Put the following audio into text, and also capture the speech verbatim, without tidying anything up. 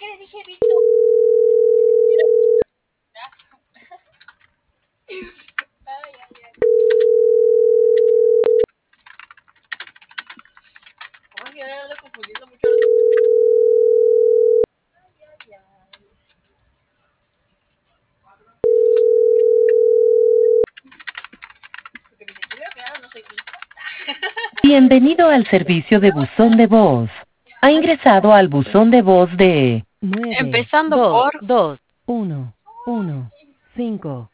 qué le dije Vito? Era Vito. Ay, ay, ay. Oye, ya ando confundiendo mucho los... Ay, ay, ay. Porque dice, primero que nada no soy Vito. Bienvenido al servicio de buzón de voz. Ha ingresado al buzón de voz de nueve Empezando dos por... dos uno uno cinco